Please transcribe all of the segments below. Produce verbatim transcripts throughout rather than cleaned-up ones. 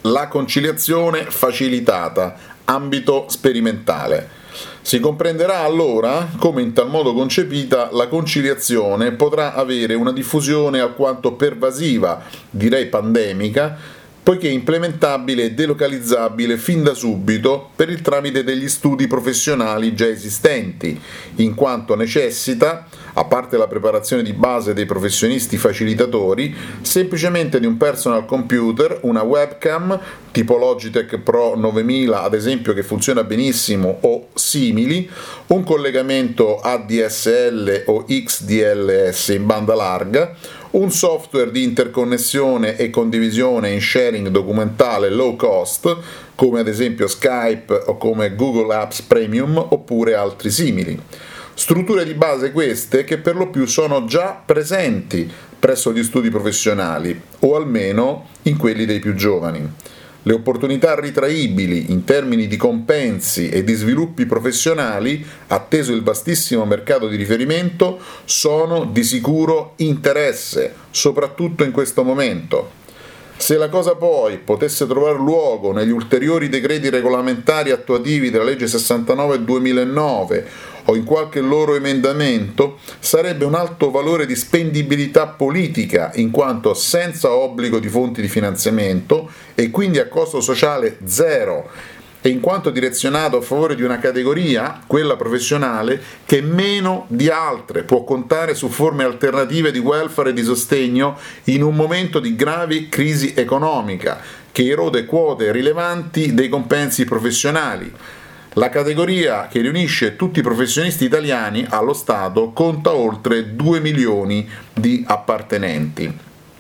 La conciliazione facilitata, ambito sperimentale. Si comprenderà allora come in tal modo concepita la conciliazione potrà avere una diffusione alquanto pervasiva, direi pandemica, poiché implementabile e delocalizzabile fin da subito per il tramite degli studi professionali già esistenti, in quanto necessita, a parte la preparazione di base dei professionisti facilitatori, semplicemente di un personal computer, una webcam tipo Logitech Pro novemila ad esempio che funziona benissimo o simili, un collegamento A D S L o X D L S in banda larga, un software di interconnessione e condivisione in sharing documentale low cost, come ad esempio Skype o come Google Apps Premium oppure altri simili. Strutture di base queste che per lo più sono già presenti presso gli studi professionali, o almeno in quelli dei più giovani. Le opportunità ritraibili in termini di compensi e di sviluppi professionali, atteso il vastissimo mercato di riferimento, sono di sicuro interesse, soprattutto in questo momento. Se la cosa poi potesse trovare luogo negli ulteriori decreti regolamentari attuativi della legge sessantanove duemilanove o in qualche loro emendamento, sarebbe un alto valore di spendibilità politica, in quanto senza obbligo di fonti di finanziamento e quindi a costo sociale zero, e in quanto direzionato a favore di una categoria, quella professionale, che meno di altre può contare su forme alternative di welfare e di sostegno in un momento di grave crisi economica che erode quote rilevanti dei compensi professionali. La categoria che riunisce tutti i professionisti italiani allo Stato conta oltre due milioni di appartenenti.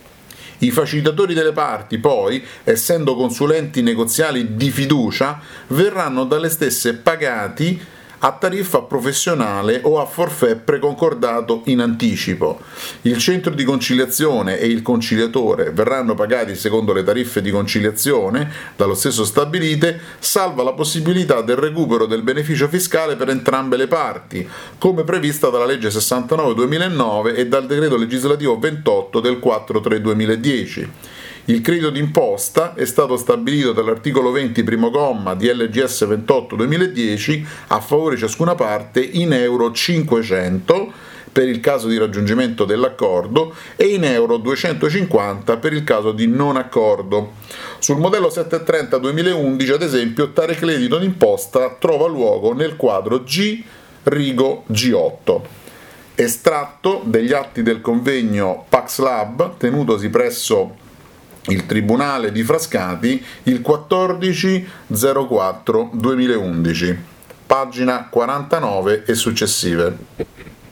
I facilitatori delle parti, poi, essendo consulenti negoziali di fiducia, verranno dalle stesse pagati a tariffa professionale o a forfait preconcordato in anticipo. Il centro di conciliazione e il conciliatore verranno pagati secondo le tariffe di conciliazione dallo stesso stabilite, salva la possibilità del recupero del beneficio fiscale per entrambe le parti, come prevista dalla legge sessantanove duemilanove e dal decreto legislativo ventotto del quattro tre duemiladieci. Il credito d'imposta è stato stabilito dall'articolo venti primo comma di L G S ventotto duemiladieci a favore di ciascuna parte in euro cinquecento per il caso di raggiungimento dell'accordo e in euro duecentocinquanta per il caso di non accordo. Sul modello settecentotrenta duemilaundici, ad esempio, tale credito d'imposta trova luogo nel quadro G Rigo G otto. Estratto degli atti del convegno Pax Lab tenutosi presso il Tribunale di Frascati il quattordici zero quattro duemilaundici, pagina quarantanove e successive.